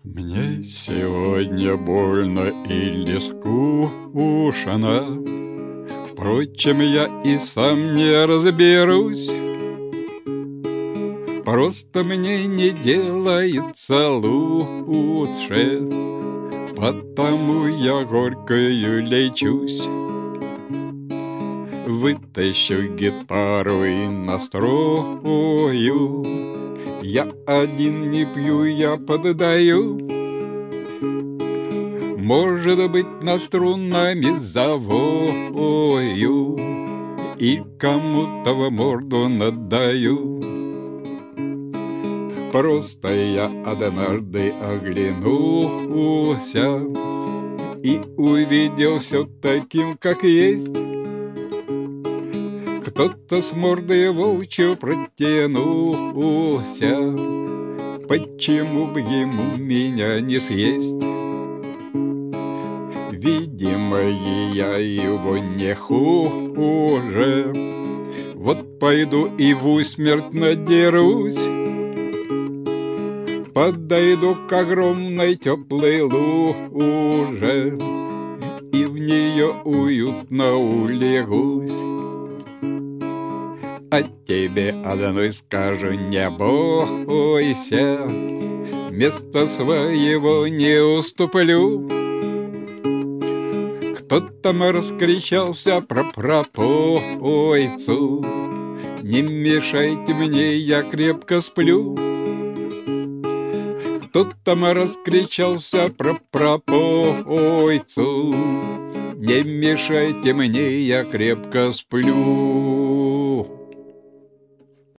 Мне сегодня больно или скучно. Впрочем, я и сам не разберусь. Просто мне не делается лучше, потому я горькою лечусь. Вытащу гитару и настрою. Я один не пью, я поддаю. Может быть, на струнами завою и кому-то в морду надаю. Просто я однажды оглянулся и увидел все таким, как есть. Кто-то с мордой волчью протянулся, почему бы ему меня не съесть? Видимо, я его не хуже. Вот пойду и в усмерть надерусь. Подойду к огромной теплой луже и в нее уютно улегусь. А тебе одной скажу, не бойся, места своего не уступлю. Кто там раскричался про пропойцу? Не мешайте мне, я крепко сплю. Кто там раскричался про пропойцу? Не мешайте мне, я крепко сплю.